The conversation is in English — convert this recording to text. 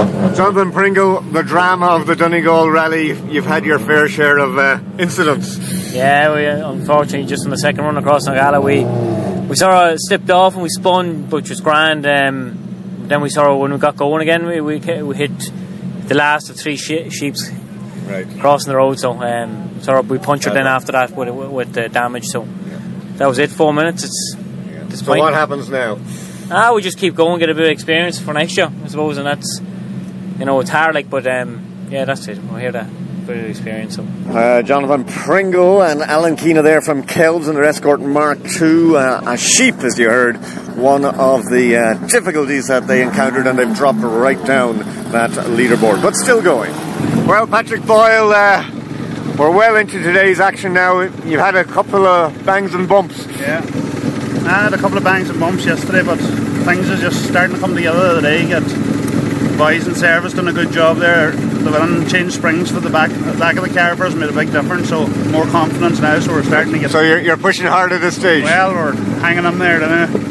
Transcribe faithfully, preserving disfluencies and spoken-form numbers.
Jonathan Pringle, the drama of the Donegal Rally. You've had your fair share of uh, incidents. Yeah, we unfortunately just on the second run across Nagala we we sort of slipped off and we spun, which was grand. Um, then we sort of, when we got going again, we we, we hit the last of three she- sheeps right. crossing the road. So um, sort of we punctured then after that with with the damage. So yeah. That was it. Four minutes. It's yeah. So what happens now? Ah, we just keep going, get a bit of experience for next year, I suppose, and that's, you know, it's hard, like, but um, yeah, that's it. We're here to bit of experience. So. Uh, Jonathan Pringle and Alan Keena there from Kells in their Escort Mark two. Uh, a sheep, as you heard, one of the uh, difficulties that they encountered, and they've dropped right down that leaderboard, but still going. Well, Patrick Boyle, uh, we're well into today's action now. You've had a couple of bangs and bumps. Yeah, I had a couple of bangs and bumps yesterday, but things are just starting to come together today. Get boys in service done a good job there. They went and changed springs for the back the back of the car for us, made a big difference. So more confidence now. So we're starting to get. So you're you're pushing hard at this stage. Well, we're hanging in there, don't we?